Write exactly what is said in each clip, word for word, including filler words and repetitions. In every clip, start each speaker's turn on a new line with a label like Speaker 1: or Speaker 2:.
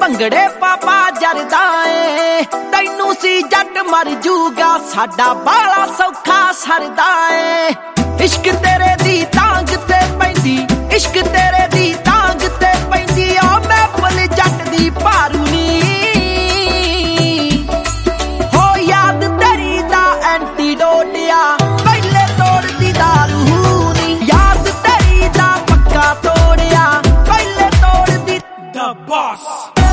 Speaker 1: ਭੰਗੜੇ ਪਾਪਾ ਜਰਦਾ ਏ ਤੈਨੂੰ ਸੀ ਜੱਟ ਮਰ ਜੂਗਾ ਸਾਡਾ ਬਾਲਾ ਸੌਖਾ ਸਰਦਾ ਏ ਇਸ਼ਕ ਤੇਰੇ ਦੀ ਤਾਂਗ ਤੇ ਪੈਂਦੀ ਇਸ਼ਕ ਤੇਰੇ ਦੀ ਤਾਂਗ ਤੇ ਪੈਂਦੀ ਆ ਮੈਂ ਭੁੱਲ ਜੱਟ ਦੀ ਭਾਰੂ ਨੀ ਹੋ ਯਾਦ ਤੇਰੀ ਦਾ ਐਂਟੀਡੋਟ ਆ ਪਹਿਲੇ ਤੋੜਦੀ ਦਾਰੂ ਨੀ ਯਾਦ ਤੇਰੀ ਦਾ ਪੱਕਾ ਤੋੜਿਆ ਪਹਿਲੇ ਤੋੜਦੀ ਦਾ ਬੌਸ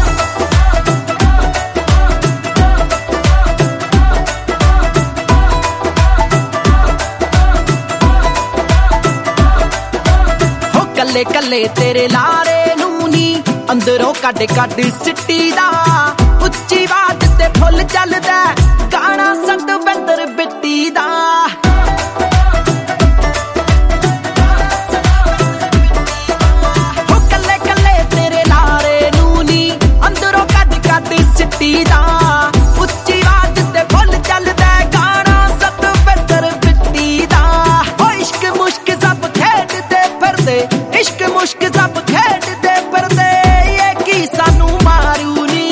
Speaker 1: ਕੱਲੇ ਕੱਲੇ ਤੇਰੇ ਲਾਰੇ ਨੂੰ ਨੀ ਅੰਦਰੋਂ ਕੱਢ ਕੱਢ ਸਿੱਟੀ ਦਾ ਉੱਚੀ ਆਵਾਜ਼ ਤੇ ਫੁੱਲ ਚੱਲਦਾ ਗਾਣਾ ਸਤਵਿੰਦਰ ਬਿੱਟੀ ਦਾ ਹੋ ਕੱਲੇ ਕੱਲੇ ਤੇਰੇ ਲਾਰੇ ਨੂੰ ਨੀ ਅੰਦਰੋਂ ਕੱਢ ਕੱਢ ਸਿੱਟੀ ਦਾ ਉੱਚੀ ਆਵਾਜ਼ ਤੇ ਫੁੱਲ ਚੱਲਦਾ ਗਾਣਾ ਸਤਵਿੰਦਰ ਬਿੱਟੀ ਦਾ ਹੋ ਇਸ਼ਕ ਮੁਸ਼ਕ ਸਭ ਖੇਡਦੇ ਫਿਰਦੇ इश्क मुश्क सब खेडते फिरदे ये की सानू मारू नी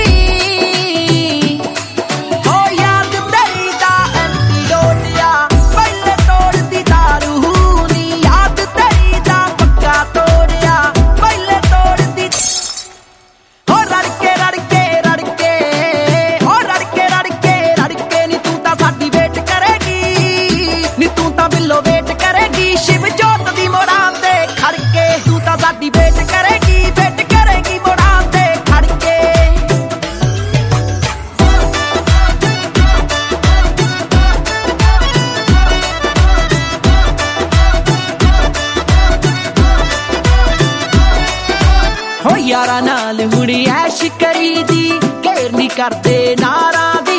Speaker 1: हो याद तेरी दा एंटीडोट आ पहले तोड़दी दारू नी याद तेरी दा पक्का तोड़िया पहले तोड़दी हो रड़के रड़के रड़के हो रड़के रड़के रड़के नी तू तां साडी वेट करेगी नी तू तां बिल्लो वेट करेगी शिव जोत दी मोड़ा तू ਤਾਂ ਸਾਡੀ ਵੇਟ ਕਰੇਗੀ ਵੇਟ ਕਰੇਗੀ ਮੋੜਾਂ ਤੇ ਖੜ ਕੇ ਹੋ ਯਾਰਾਂ ਨਾਲ ਮੁੜੀ ਐਸ਼ ਕਰੀਦੀ ਘੇਰ ਨਹੀਂ ਕਰਦੇ ਨਾਰਾਂ ਦੀ